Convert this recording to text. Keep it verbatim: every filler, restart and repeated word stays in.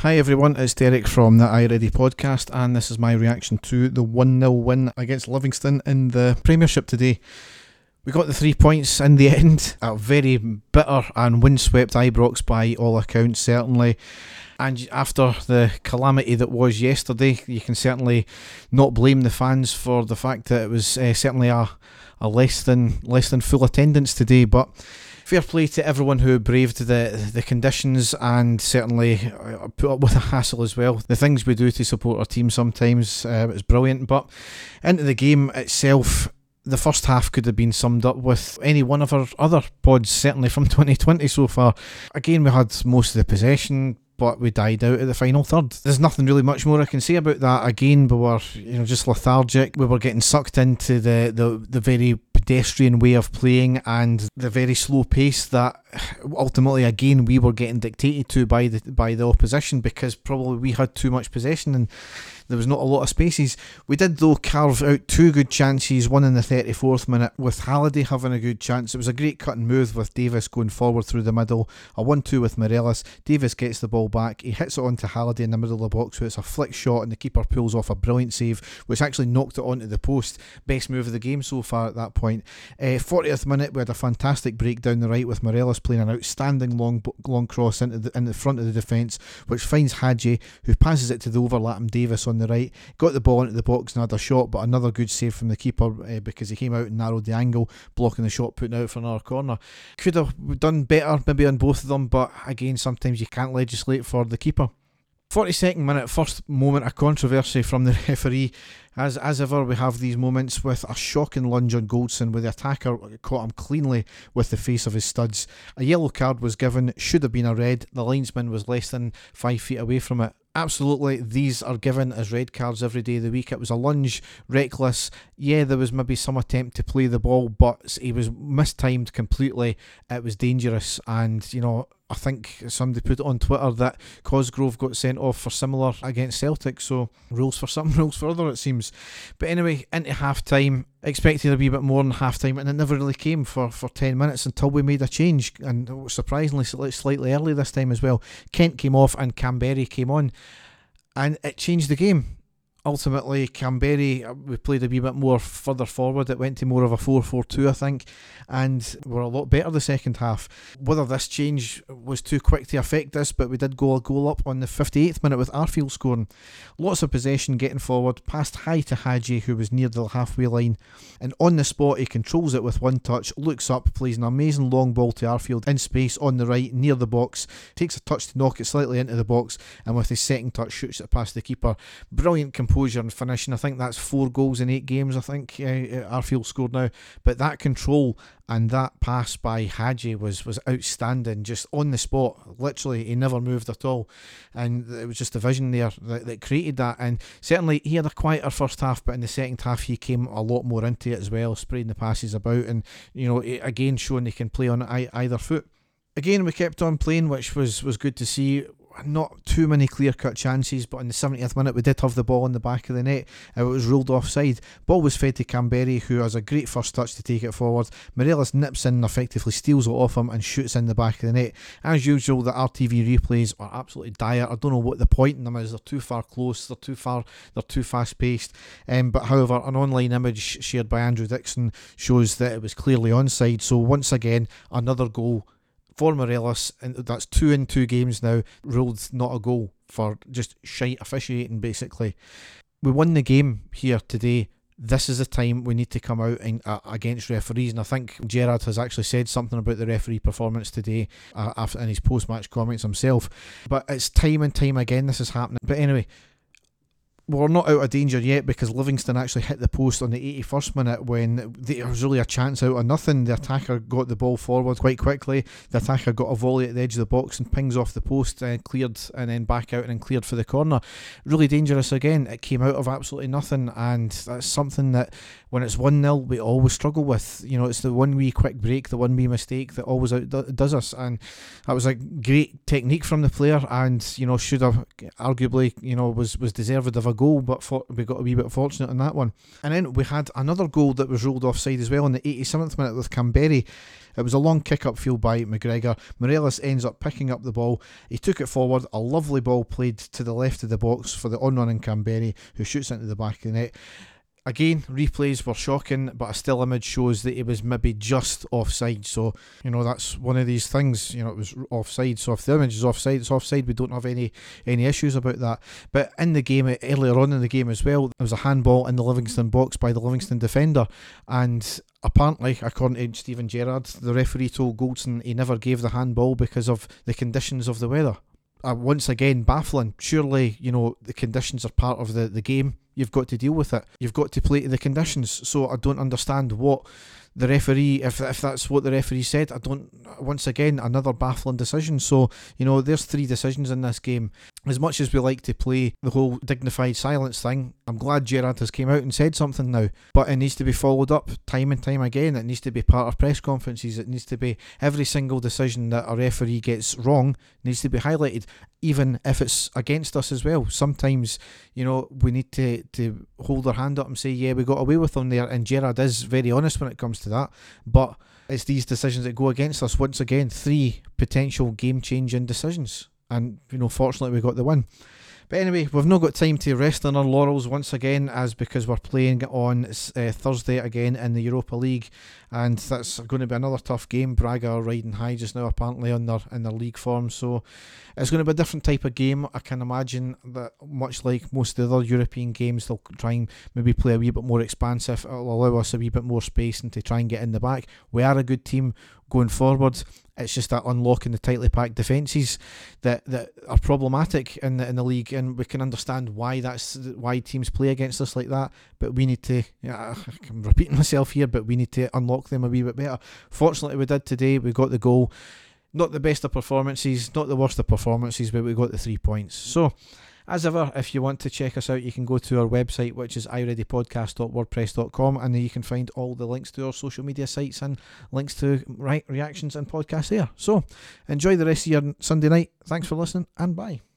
Hi everyone, it's Derek from the iReady podcast, and this is my reaction to the one nil win against Livingston in the Premiership today. We got the three points in the end, a very bitter and windswept Ibrox by all accounts, certainly. And after the calamity that was yesterday, you can certainly not blame the fans for the fact that it was uh, certainly a, a less than less than full attendance today. But fair play to everyone who braved the the conditions and certainly put up with the hassle as well. The things we do to support our team sometimes uh, is brilliant. But into the game itself, the first half could have been summed up with any one of our other pods, certainly from twenty twenty so far. Again, we had most of the possession, but we died out at the final third. There's nothing really much more I can say about that. Again, we were, you know, just lethargic. We were getting sucked into the, the, the very pedestrian way of playing and the very slow pace that ultimately, again, we were getting dictated to by the by the opposition because probably we had too much possession and there was not a lot of spaces. We did, though, carve out two good chances, one in the thirty-fourth minute with Halliday having a good chance. It was a great cut and move with Davis going forward through the middle, a one two with Morelos. Davis gets the ball back, he hits it onto Halliday in the middle of the box, so it's a flick shot and the keeper pulls off a brilliant save, which actually knocked it onto the post. Best move of the game so far at that point. Uh, fortieth minute, we had a fantastic break down the right with Morelos playing an outstanding long long cross into the, in the front of the defence, which finds Hadji, who passes it to the overlapping Davis on the right. Got the ball into the box and had a shot, but another good save from the keeper uh, because he came out and narrowed the angle, blocking the shot, putting out for another corner. Could have done better maybe on both of them, but again, sometimes you can't legislate for the keeper. forty-second minute, first moment of controversy from the referee. As as ever, we have these moments with a shocking lunge on Goldson where the attacker caught him cleanly with the face of his studs. A yellow card was given, should have been a red. The linesman was less than five feet away from it. Absolutely, these are given as red cards every day of the week. It was a lunge, reckless. Yeah, there was maybe some attempt to play the ball, but he was mistimed completely. It was dangerous, and you know, I think somebody put it on Twitter that Cosgrove got sent off for similar against Celtic, so rules for some, rules for other, it seems. But anyway, into half time, expected a wee bit more than half time, and it never really came for, for ten minutes until we made a change, and surprisingly slightly early this time as well. Kent came off and Kamberi came on, and it changed the game. Ultimately, Kamberi, we played a wee bit more further forward. It went to more of a four four two, I think, and we're a lot better the second half. Whether this change was too quick to affect us, but we did go a goal up on the fifty-eighth minute with Arfield scoring. Lots of possession, getting forward, passed high to Hadji, who was near the halfway line, and on the spot he controls it with one touch, looks up, plays an amazing long ball to Arfield in space on the right, near the box, takes a touch to knock it slightly into the box, and with his second touch shoots it past the keeper. Brilliant composure and finishing. I think that's four goals in eight games, I think uh, Arfield scored now, but that control and that pass by Hadji was, was outstanding, just on the spot. Literally, he never moved at all, and it was just a vision there that, that created that. And certainly he had a quieter first half, but in the second half he came a lot more into it as well, spreading the passes about, and you know, again showing he can play on either foot. Again, we kept on playing, which was, was good to see. Not too many clear-cut chances, but in the seventieth minute we did have the ball in the back of the net. It was ruled offside. Ball was fed to Kamberi, who has a great first touch to take it forward. Morelos nips in and effectively steals it off him and shoots in the back of the net. As usual, the R T V replays are absolutely dire. I don't know what the point in them is. They're too far close, they're too far, they're too fast-paced. Um, but however, an online image shared by Andrew Dixon shows that it was clearly onside. So once again, another goal for Morelos, and that's two in two games now, ruled not a goal for just shite officiating, basically. We won the game here today. This is the time we need to come out and, uh, against referees, and I think Gerrard has actually said something about the referee performance today uh, after in his post-match comments himself. But it's time and time again this is happening. But anyway, we're not out of danger yet because Livingston actually hit the post on the eighty-first minute when there was really a chance out of nothing. The attacker got the ball forward quite quickly. The attacker got a volley at the edge of the box and pings off the post and cleared, and then back out and then cleared for the corner. Really dangerous again. It came out of absolutely nothing, and that's something that when it's one nil we always struggle with. You know, it's the one wee quick break, the one wee mistake that always outdoes us, and that was a great technique from the player, and you know, should have arguably, you know, was, was deserved of a goal, but for, we got a wee bit fortunate on that one. And then we had another goal that was ruled offside as well in the eighty-seventh minute with Canberry. It was a long kick upfield by McGregor. Morelos ends up picking up the ball. He took it forward. A lovely ball played to the left of the box for the on-running Canberry, who shoots into the back of the net. Again, replays were shocking, but a still image shows that it was maybe just offside. So, you know, that's one of these things. You know, it was offside. So if the image is offside, it's offside. We don't have any any issues about that. But in the game, earlier on in the game as well, there was a handball in the Livingston box by the Livingston defender. And apparently, according to Stephen Gerrard, the referee told Goldson he never gave the handball because of the conditions of the weather. Uh, once again, baffling. Surely, you know, the conditions are part of the, the game. You've got to deal with it. You've got to play to the conditions. So I don't understand what the referee, if if that's what the referee said, I don't, once again, another baffling decision. So, you know, there's three decisions in this game. As much as we like to play the whole dignified silence thing, I'm glad Gerrard has came out and said something now. But it needs to be followed up time and time again. It needs to be part of press conferences. It needs to be every single decision that a referee gets wrong needs to be highlighted, even if it's against us as well. Sometimes, you know, we need to, to hold our hand up and say, yeah, we got away with them there. And Gerrard is very honest when it comes to that. But it's these decisions that go against us. Once again, three potential game-changing decisions. And, you know, fortunately we got the win. But anyway, we've not got time to rest on our laurels once again, as because we're playing on uh, Thursday again in the Europa League, and that's going to be another tough game. Braga are riding high just now, apparently, on their in their league form, so it's going to be a different type of game. I can imagine that, much like most of the other European games, they'll try and maybe play a wee bit more expansive. It'll allow us a wee bit more space and to try and get in the back. We are a good team going forward. It's just that unlocking the tightly packed defences that, that are problematic in the in the league, and we can understand why that's why teams play against us like that. But we need to, yeah, I'm repeating myself here, but we need to unlock them a wee bit better. Fortunately, we did today. We got the goal. Not the best of performances, not the worst of performances, but we got the three points. So, as ever, if you want to check us out, you can go to our website, which is i ready podcast dot wordpress dot com, and you can find all the links to our social media sites and links to re- reactions and podcasts there. So, enjoy the rest of your Sunday night. Thanks for listening, and bye.